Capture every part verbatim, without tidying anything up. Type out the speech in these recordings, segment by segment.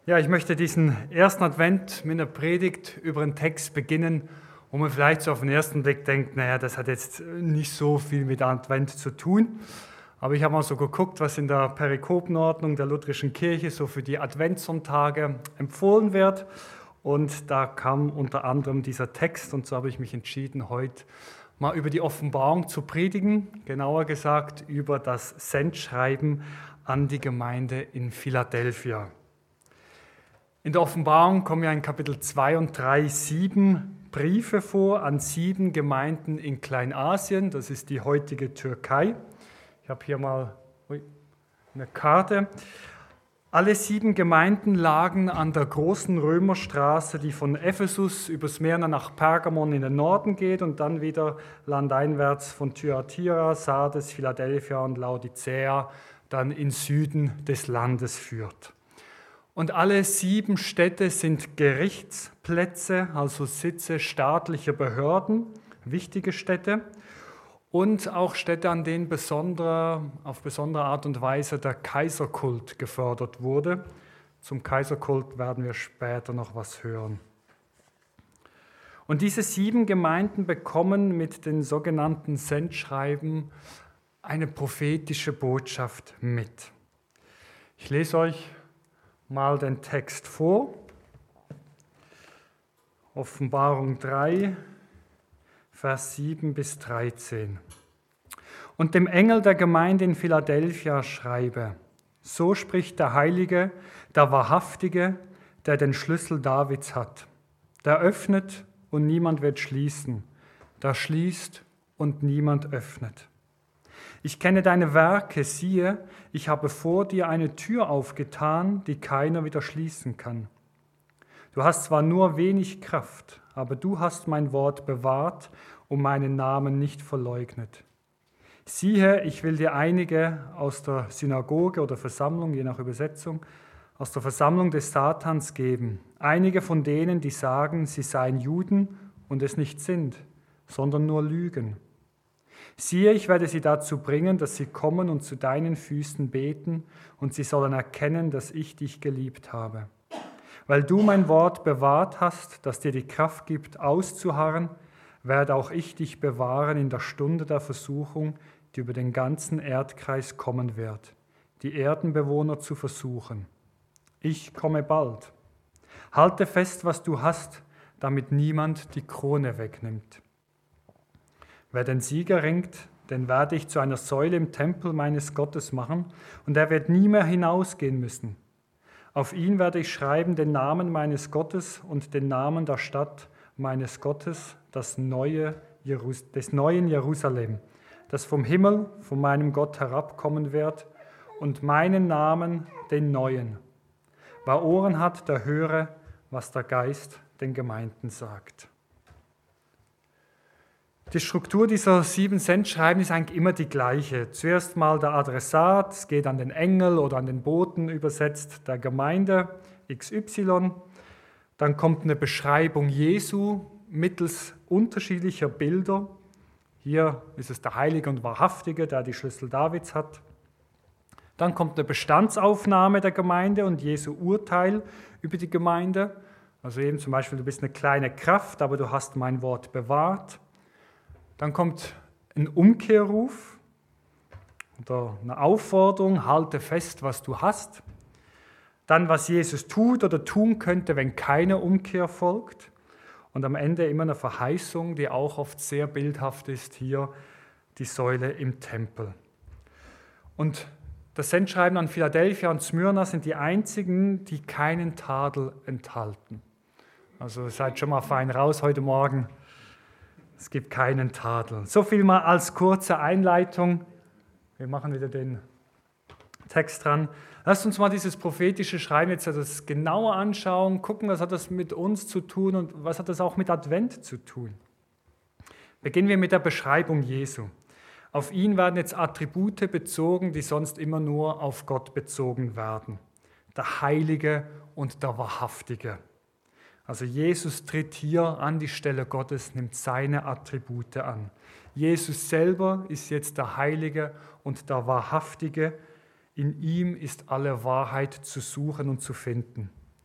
Ja, ich möchte diesen ersten Advent mit einer Predigt über einen Text beginnen, wo man vielleicht so auf den ersten Blick denkt, naja, das hat jetzt nicht so viel mit Advent zu tun. Aber ich habe mal so geguckt, was in der Perikopenordnung der Lutherischen Kirche so für die Adventssonntage empfohlen wird. Und da kam unter anderem dieser Text, und so habe ich mich entschieden, heute mal über die Offenbarung zu predigen, genauer gesagt über das Sendschreiben an die Gemeinde in Philadelphia. In der Offenbarung kommen ja in Kapitel zwei und drei sieben Briefe vor an sieben Gemeinden in Kleinasien. Das ist die heutige Türkei. Ich habe hier mal eine Karte. Alle sieben Gemeinden lagen an der großen Römerstraße, die von Ephesus übers Meer nach Pergamon in den Norden geht und dann wieder landeinwärts von Thyatira, Sardes, Philadelphia und Laodicea dann in Süden des Landes führt. Und alle sieben Städte sind Gerichtsplätze, also Sitze staatlicher Behörden, wichtige Städte und auch Städte, an denen besondere, auf besondere Art und Weise der Kaiserkult gefördert wurde. Zum Kaiserkult werden wir später noch was hören. Und diese sieben Gemeinden bekommen mit den sogenannten Sendschreiben eine prophetische Botschaft mit. Ich lese euch mal den Text vor. Offenbarung drei, Vers sieben bis dreizehn. Und dem Engel der Gemeinde in Philadelphia schreibe: So spricht der Heilige, der Wahrhaftige, der den Schlüssel Davids hat. Der öffnet und niemand wird schließen. Der schließt und niemand öffnet. Ich kenne deine Werke, siehe, ich habe vor dir eine Tür aufgetan, die keiner wieder schließen kann. Du hast zwar nur wenig Kraft, aber du hast mein Wort bewahrt und meinen Namen nicht verleugnet. Siehe, ich will dir einige aus der Synagoge oder Versammlung, je nach Übersetzung, aus der Versammlung des Satans geben. Einige von denen, die sagen, sie seien Juden und es nicht sind, sondern nur lügen. Siehe, ich werde sie dazu bringen, dass sie kommen und zu deinen Füßen beten, und sie sollen erkennen, dass ich dich geliebt habe. Weil du mein Wort bewahrt hast, das dir die Kraft gibt, auszuharren, werde auch ich dich bewahren in der Stunde der Versuchung, die über den ganzen Erdkreis kommen wird, die Erdenbewohner zu versuchen. Ich komme bald. Halte fest, was du hast, damit niemand die Krone wegnimmt. Wer den Sieger ringt, den werde ich zu einer Säule im Tempel meines Gottes machen, und er wird nie mehr hinausgehen müssen. Auf ihn werde ich schreiben den Namen meines Gottes und den Namen der Stadt meines Gottes, das neue Jerus- des neuen Jerusalem, das vom Himmel, von meinem Gott herabkommen wird, und meinen Namen, den neuen. Wer Ohren hat, der höre, was der Geist den Gemeinden sagt. Die Struktur dieser sieben Sendschreiben ist eigentlich immer die gleiche. Zuerst mal der Adressat, es geht an den Engel oder an den Boten übersetzt der Gemeinde X Y. Dann kommt eine Beschreibung Jesu mittels unterschiedlicher Bilder. Hier ist es der Heilige und Wahrhaftige, der die Schlüssel Davids hat. Dann kommt eine Bestandsaufnahme der Gemeinde und Jesu Urteil über die Gemeinde. Also eben zum Beispiel, du bist eine kleine Kraft, aber du hast mein Wort bewahrt. Dann kommt ein Umkehrruf oder eine Aufforderung, halte fest, was du hast. Dann, was Jesus tut oder tun könnte, wenn keine Umkehr folgt. Und am Ende immer eine Verheißung, die auch oft sehr bildhaft ist, hier die Säule im Tempel. Und das Sendschreiben an Philadelphia und Smyrna sind die einzigen, die keinen Tadel enthalten. Also seid schon mal fein raus heute Morgen. Es gibt keinen Tadel. So viel mal als kurze Einleitung. Wir machen wieder den Text dran. Lasst uns mal dieses prophetische Schreiben jetzt etwas genauer anschauen, gucken, was hat das mit uns zu tun und was hat das auch mit Advent zu tun. Beginnen wir mit der Beschreibung Jesu. Auf ihn werden jetzt Attribute bezogen, die sonst immer nur auf Gott bezogen werden. Der Heilige und der Wahrhaftige. Also Jesus tritt hier an die Stelle Gottes, nimmt seine Attribute an. Jesus selber ist jetzt der Heilige und der Wahrhaftige. In ihm ist alle Wahrheit zu suchen und zu finden.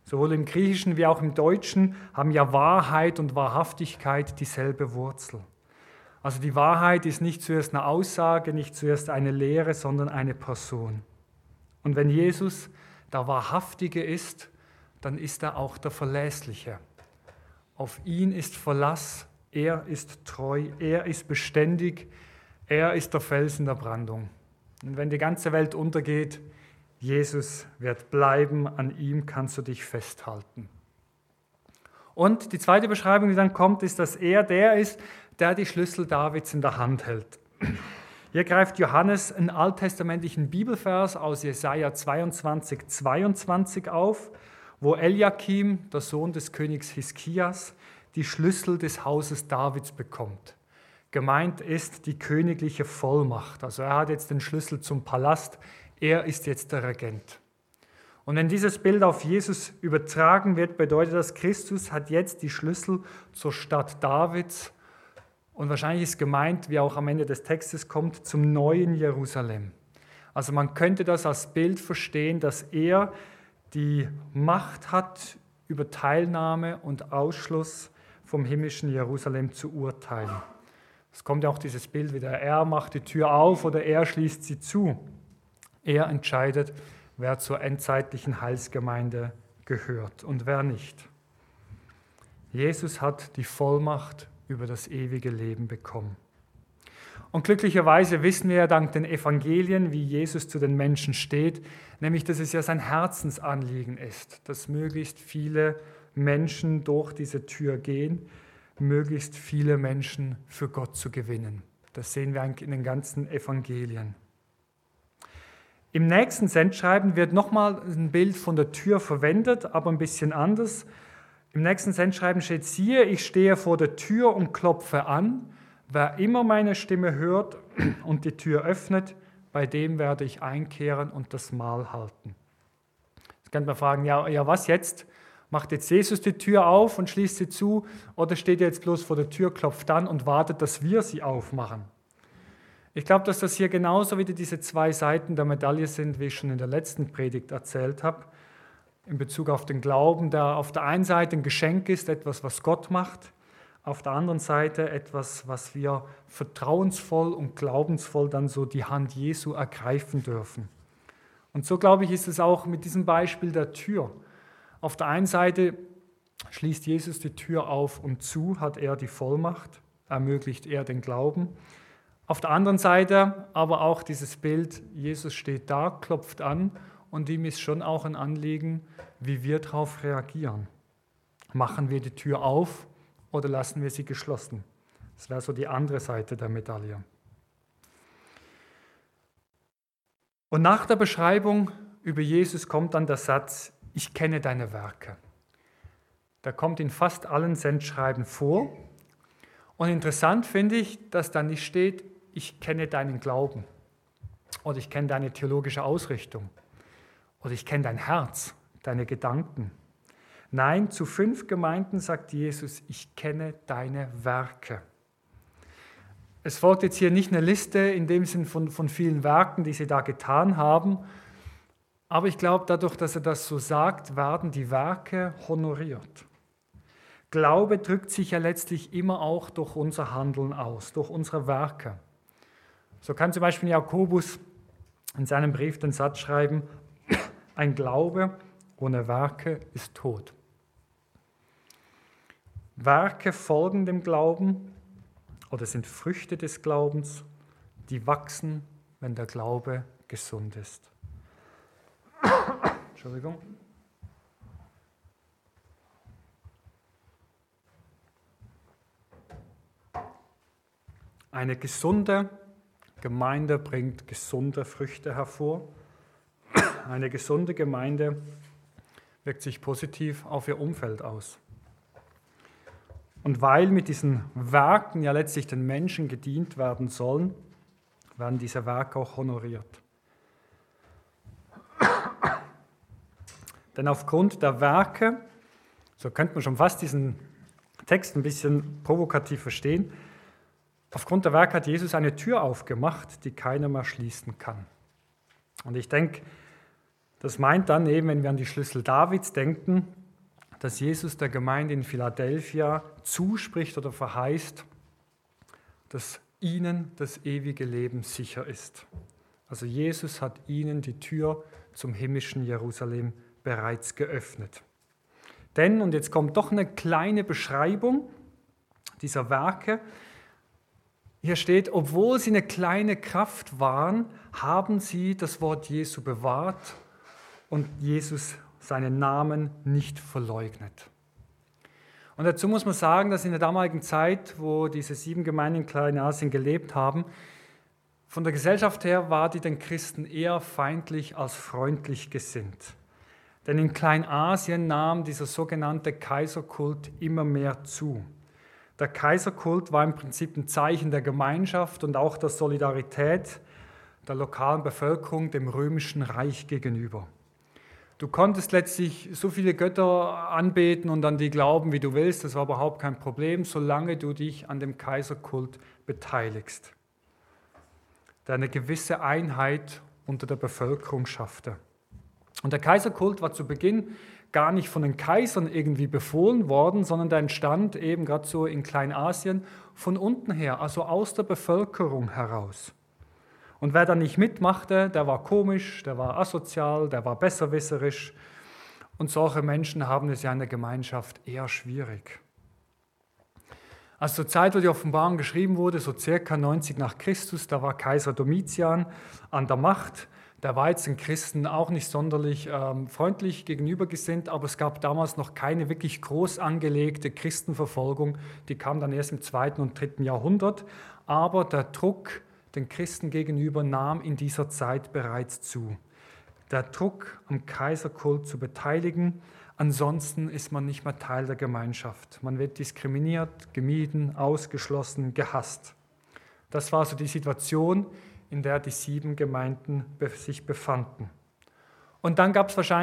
Sowohl im Griechischen wie auch im Deutschen haben ja Wahrheit und Wahrhaftigkeit dieselbe Wurzel. Also die Wahrheit ist nicht zuerst eine Aussage, nicht zuerst eine Lehre, sondern eine Person. Und wenn Jesus der Wahrhaftige ist, dann ist er auch der Verlässliche. Auf ihn ist Verlass, er ist treu, er ist beständig, er ist der Felsen der Brandung. Und wenn die ganze Welt untergeht, Jesus wird bleiben, an ihm kannst du dich festhalten. Und die zweite Beschreibung, die dann kommt, ist, dass er der ist, der die Schlüssel Davids in der Hand hält. Hier greift Johannes einen alttestamentlichen Bibelvers aus Jesaja zweiundzwanzig, zweiundzwanzig auf, wo Eliakim, der Sohn des Königs Hiskias, die Schlüssel des Hauses Davids bekommt. Gemeint ist die königliche Vollmacht. Also er hat jetzt den Schlüssel zum Palast, er ist jetzt der Regent. Und wenn dieses Bild auf Jesus übertragen wird, bedeutet das, Christus hat jetzt die Schlüssel zur Stadt Davids und wahrscheinlich ist gemeint, wie auch am Ende des Textes kommt, zum neuen Jerusalem. Also man könnte das als Bild verstehen, dass er die Macht hat, über Teilnahme und Ausschluss vom himmlischen Jerusalem zu urteilen. Es kommt ja auch dieses Bild wieder, er macht die Tür auf oder er schließt sie zu. Er entscheidet, wer zur endzeitlichen Heilsgemeinde gehört und wer nicht. Jesus hat die Vollmacht über das ewige Leben bekommen. Und glücklicherweise wissen wir ja dank den Evangelien, wie Jesus zu den Menschen steht, nämlich, dass es ja sein Herzensanliegen ist, dass möglichst viele Menschen durch diese Tür gehen, möglichst viele Menschen für Gott zu gewinnen. Das sehen wir eigentlich in den ganzen Evangelien. Im nächsten Sendschreiben wird nochmal ein Bild von der Tür verwendet, aber ein bisschen anders. Im nächsten Sendschreiben steht, siehe, ich stehe vor der Tür und klopfe an. Wer immer meine Stimme hört und die Tür öffnet, bei dem werde ich einkehren und das Mahl halten. Jetzt könnte man fragen, ja, ja, was jetzt? Macht jetzt Jesus die Tür auf und schließt sie zu oder steht er jetzt bloß vor der Tür, klopft an und wartet, dass wir sie aufmachen? Ich glaube, dass das hier genauso wieder diese zwei Seiten der Medaille sind, wie ich schon in der letzten Predigt erzählt habe, in Bezug auf den Glauben, der auf der einen Seite ein Geschenk ist, etwas, was Gott macht, auf der anderen Seite etwas, was wir vertrauensvoll und glaubensvoll dann so die Hand Jesu ergreifen dürfen. Und so, glaube ich, ist es auch mit diesem Beispiel der Tür. Auf der einen Seite schließt Jesus die Tür auf und zu, hat er die Vollmacht, ermöglicht er den Glauben. Auf der anderen Seite aber auch dieses Bild, Jesus steht da, klopft an und ihm ist schon auch ein Anliegen, wie wir darauf reagieren. Machen wir die Tür auf oder lassen wir sie geschlossen? Das wäre so die andere Seite der Medaille. Und nach der Beschreibung über Jesus kommt dann der Satz, ich kenne deine Werke. Der kommt in fast allen Sendschreiben vor. Und interessant finde ich, dass da nicht steht, ich kenne deinen Glauben oder ich kenne deine theologische Ausrichtung oder ich kenne dein Herz, deine Gedanken. Nein, zu fünf Gemeinden sagt Jesus, ich kenne deine Werke. Es folgt jetzt hier nicht eine Liste in dem Sinn von, von vielen Werken, die sie da getan haben, aber ich glaube, dadurch, dass er das so sagt, werden die Werke honoriert. Glaube drückt sich ja letztlich immer auch durch unser Handeln aus, durch unsere Werke. So kann zum Beispiel Jakobus in seinem Brief den Satz schreiben, ein Glaube ohne Werke ist tot. Werke folgen dem Glauben oder sind Früchte des Glaubens, die wachsen, wenn der Glaube gesund ist. Entschuldigung. Eine gesunde Gemeinde bringt gesunde Früchte hervor. Eine gesunde Gemeinde wirkt sich positiv auf ihr Umfeld aus. Und weil mit diesen Werken ja letztlich den Menschen gedient werden sollen, werden diese Werke auch honoriert. Denn aufgrund der Werke, so könnte man schon fast diesen Text ein bisschen provokativ verstehen, aufgrund der Werke hat Jesus eine Tür aufgemacht, die keiner mehr schließen kann. Und ich denke, Das meint dann eben, wenn wir an die Schlüssel Davids denken, dass Jesus der Gemeinde in Philadelphia zuspricht oder verheißt, dass ihnen das ewige Leben sicher ist. Also Jesus hat ihnen die Tür zum himmlischen Jerusalem bereits geöffnet. Denn, und jetzt kommt doch eine kleine Beschreibung dieser Werke, hier steht, obwohl sie eine kleine Kraft waren, haben sie das Wort Jesu bewahrt und Jesus seinen Namen nicht verleugnet. Und dazu muss man sagen, dass in der damaligen Zeit, wo diese sieben Gemeinden in Kleinasien gelebt haben, von der Gesellschaft her war die den Christen eher feindlich als freundlich gesinnt. Denn in Kleinasien nahm dieser sogenannte Kaiserkult immer mehr zu. Der Kaiserkult war im Prinzip ein Zeichen der Gemeinschaft und auch der Solidarität der lokalen Bevölkerung dem römischen Reich gegenüber. Du konntest letztlich so viele Götter anbeten und an die glauben, wie du willst. Das war überhaupt kein Problem, solange du dich an dem Kaiserkult beteiligst, der eine gewisse Einheit unter der Bevölkerung schaffte. Und der Kaiserkult war zu Beginn gar nicht von den Kaisern irgendwie befohlen worden, sondern der entstand eben gerade so in Kleinasien von unten her, also aus der Bevölkerung heraus. Und wer da nicht mitmachte, der war komisch, der war asozial, der war besserwisserisch. Und solche Menschen haben es ja in der Gemeinschaft eher schwierig. Also zur Zeit, wo die Offenbarung geschrieben wurde, so circa neunzig nach Christus, da war Kaiser Domitian an der Macht. Der war jetzt den Christen auch nicht sonderlich ähm, freundlich gegenübergesinnt, aber es gab damals noch keine wirklich groß angelegte Christenverfolgung. Die kam dann erst im zweiten und dritten Jahrhundert. Aber der Druck den Christen gegenüber nahm in dieser Zeit bereits zu. Der Druck, am Kaiserkult zu beteiligen, ansonsten ist man nicht mehr Teil der Gemeinschaft. Man wird diskriminiert, gemieden, ausgeschlossen, gehasst. Das war so die Situation, in der die sieben Gemeinden sich befanden. Und dann gab es wahrscheinlich